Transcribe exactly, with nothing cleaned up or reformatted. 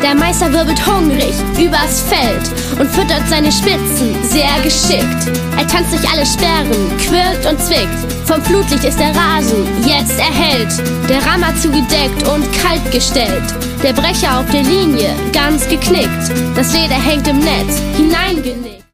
Der Meister wirbelt hungrig übers Feld und füttert seine Spitzen sehr geschickt. Er tanzt durch alle Sperren, quirlt und zwickt. Vom Flutlicht ist der Rasen jetzt erhellt. Der Rammer zugedeckt und kalt gestellt. Der Brecher auf der Linie ganz geknickt. Das Leder hängt im Netz hineingenickt.